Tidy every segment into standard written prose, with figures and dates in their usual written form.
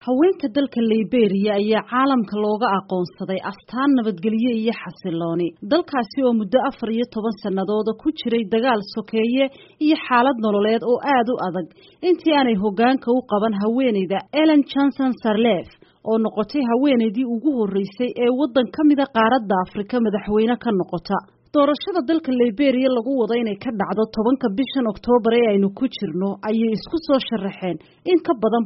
haweenka dalka Liberia ayaa caalamka looga aqoonsaday astaan nabadgelyo iyo xasilooni dalkaasi oo muddo 14 sanadood ku jiray dagaal sokeeye iyo xaalad nololeed oo aad u adag intii aanay hoggaanka u qaban haweeneyda Ellen Johnson Sirleaf oo noqotay haweeneydii ugu horeysay ee waddan ka mid ah qaaradda Afrika madaxweyne ka noqota doorashada dalka Liberia lagu wado inay ka dhacdo 10ka bishan Oktoobar ee aynu ku jirno ayay isku soo sharaxeen in ka badan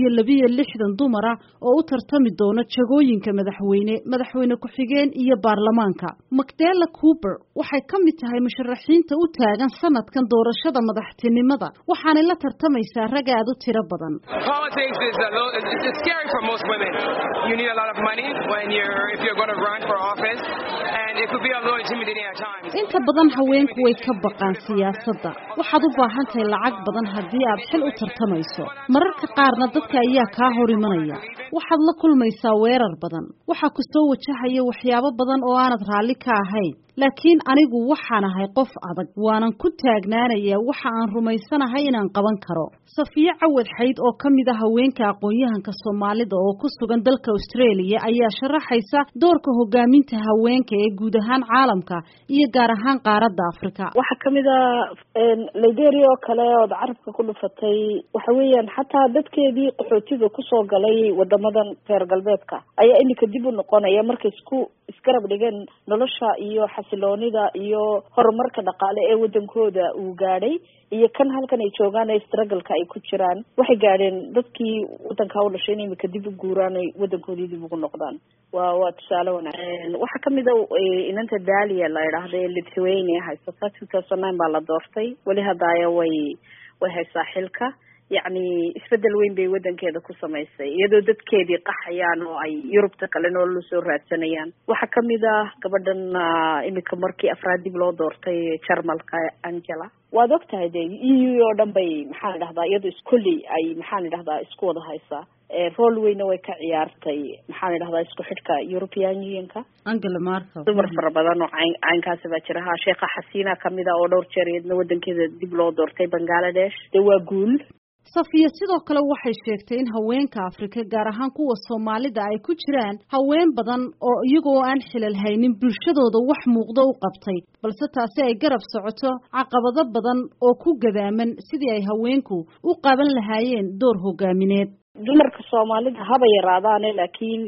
162 dumar ah oo u tartami doona jagooyinka madaxweyne ku-xigeen iyo baarlamaanka. Magdalena Cooper waxay ka mid tahay musharaxiinta u taagan sanadkan doorashada madaxtinimada waxaana la tartamaysaa rag aad u tiro badan. Politics is it's scary for most women. You need a lot of money if you're going to run for office, and it could be a little intimidating. inta badan haweenku way ka baqaan siyaasadda waxaad u baahan tahay lacag badan haddii aad xil u tartamayso mararka qaarna dadka ayaa kaa hor imanaya waxaad la kulmaysaa weerar badan waxa ku soo wajahaya waxyaabo badan oo aanad raalli ka ahayn laakiin anigu waxaan ahay qof adag waanan ku taagnaanayaa waxa aan rumaysanahay inaan qaban karo. Safiya Cawad Xayd oo ka mid ah haweenka aqoon-yahanka Soomaalida oo ku sugan dalka Australia ayaa sharaxaysa doorka hogaaminta haweenka ee guud ahaan caalamka iyo gaar ahaan qaaradda Afrika. waxa kamid ah Liberia oo kale oo carabka ku dhufatay waxa weeyaan xataa dadkeedii qaxootiga ku soo galay wadamadan reer galbeedka ayaa iminka dib u noqonaya markay iskarab dhigeen nolosha iyo xasiloonida iyo horumarka dhaqaale ee wadankooda uu gaadhay iyo kan halkan ay joogaan ee struggle-ka ay ku jiraan waxay gaadheen dadkii wadanka u dhashay inay imika dib u guuraan ay wadankoodii dib ugu noqdaan waa tusaale wanaagsan waxa kamid ah inanta Dahlia la yiraahdo ee Lithuania haysata 2009 baa la doortay wali hadaya way haysaa xilka يعني isbedel weyn bay wadankeeda ku samaysay iyadoo dadkeedii qaxayaan oo ay Yurubta kale nolol soo raadsanayaan waxa kamid ah gabadhan imika markii afraad dib loo doortay Jarmalka Angela waad ogtahay EU oo dhan bay maxaan dhahdaa iyadoo iskulli ay maxaan dhahdaa isku wada haysaa role weyn way ka ciyaartay maxaan dhahdaa isku xidhka European Unionka Angela Merkel dumar fara badan oo caynkaas baa jira Sheekha Xasiina kamid ah oo dhowr jeer iyadna wadankeeda dib loo doortay Bangladesh waa guul. Safiya sidoo kale waxay sheegtay in haweenka Afrika gaar ahaan kuwa Soomaalida ay ku jiraan haween badan oo iyagoo aan xilal haynin bulshadooda wax muuqdo u qabtay balse taasi ay garab socoto caqabado badan oo ku gadaaman sidii ay haweenku u qaban lahaayeen door hogaamineed. dumarka Soomaalida haba yaraadaan laakiin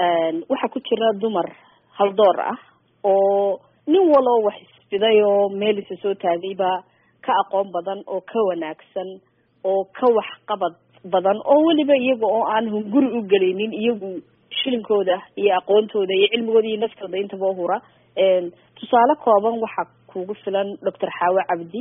waxa ku jira dumar hal door ah oo nin walo wax isbiday oo meel soo taagayba ka aqoon badan oo ka wanaagsan oo ka wax qabad badan oo waliba iyaga oo aan hunguri u galeynin iyagu shilinkooda iyo aqoontooda iyo cilmigooda iyo naftooda intaba hura tusaale kooban waxa kugu filan Dr. Xaawa Cabdi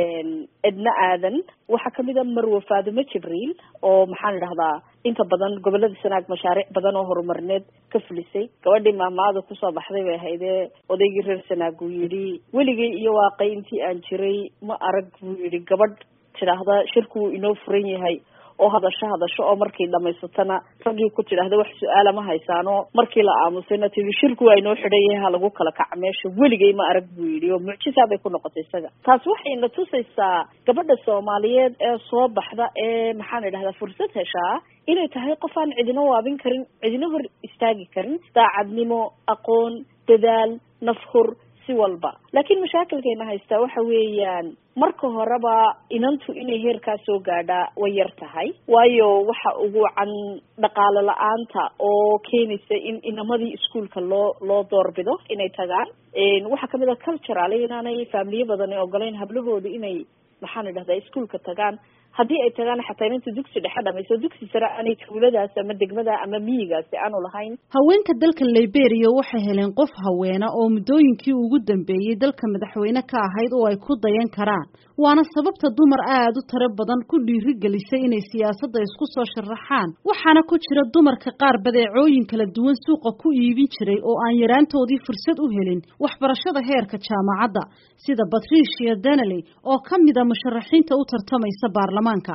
Edna Aadan waxa kamid ah Marwo Faadimo Jibriil oo maxaan dhahdaa inta badan gobolada Sanaag mashaariic badan oo horumarneed ka fulisay gabadhii maamaada ku soo baxday bay ahayd odaygii reer Sanaag uu yiri weligay iyo waaqay intii aan jiray ma arag buu yiri gabadh tiraahda shirku inoo furan yahay oo hadasho oo markii dhamaysatana ragii ku tiraahda wax su'aal ma haysaano markii la aamusayna tii shirku waa inoo xidhay yahay lagu kala kac meesha weligay ma arag buu yiri oo mucjiso bay ku noqotay isaga taas waxay na tusaysaa gabadha Soomaaliyeed ee soo baxda ee maxaan idhahdaa fursad heshaa inay tahay qof aan cidina waabin karin cidina hor istaagi karin daacadnimo aqoon dadaal nafhur walba laakiin mashaakilkeena haysta waxa weeyaan marka horeba inantu inay heerka soo gaadha way yar tahay waayo waxa ugu can dhaqaale la'aanta oo keenaysa in inamadii iskuulka loo doorbido inay tagaan waxa kamid ah cultural inaanay family badan ay ogoleen hablahooda inay maxaan dhahdaa iskuulka tagaan haddii ay tagaan xataa inta dugsi dhexe dhamayso dugsi sare aanay tuuladaas ama degmada ama miyigaasi aanu lahayn. haweenka dalka Liberia waxay heleen qof haweena oo muddooyinkii ugu dambeeyay dalka madaxweyne ka ahayd oo ay ku dayan karaan waana sababta dumar aad u tiro badan ku dhiirigelisay inay siyaasadda isku soo sharaxaan waxaana ku jira dumarka qaar badeecooyin kala duwan suuqa ku iibin jiray oo aan yaraantoodii fursad u helin waxbarashada heerka jaamacadda sida Patricia Donnelly oo ka mid ah musharaxiinta u tartamaysa baarlamaanka.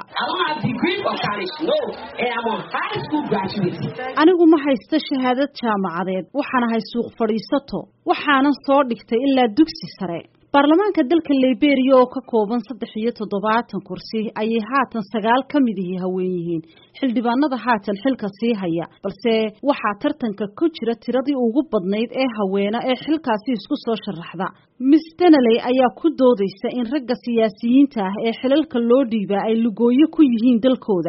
anigu ma haysto shahaadad jaamacadeed waxaan ahay suuq fadhiisato waxaanan soo dhigtay ilaa dugsi sare baarlamaanka dalka Liberia oo ka kooban 73 kursi ayay haatan 9 ka mid haween yihiin xildhibaanada haatan xilka sii haya balse waxaa tartanka ku jira tiradii ugu badnayd ee haweena ee xilkaasi isku soo sharaxda Miss Teneley ayaa ku doodaysa in ragga siyaasiyiinta ah ee xilalka loo dhiibay ay lugooyo ku yihiin dalkooda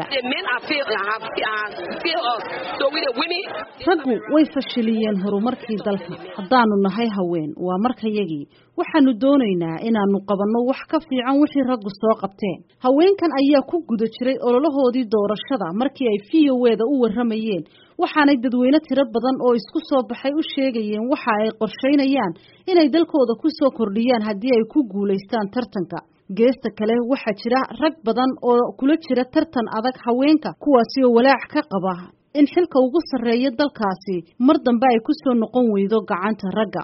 raggu way fashiliyeen horumarkii dalka haddaanu nahay haween waa markayagii waxaanu doonaynaa inaanu qabanno wax ka fiican wixii raggu soo qabteen haweenkan ayaa ku guda jiray ololahoodii doorashada markii ay VOA-da u waramayeen waxaanay dadweyne tiro badan oo isku soo baxay u sheegayeen waxa ay qorsheynayaan inay dalkooda ku soo kordhiyaan haddii ay ku guuleystaan tartanka geesta kale waxaa jira rag badan oo kula jira tartan adag haweenka kuwaasi oo walaac ka qaba in xilka ugu sarreeya dalkaasi mar dambe ay ku soo noqon weydo gacanta ragga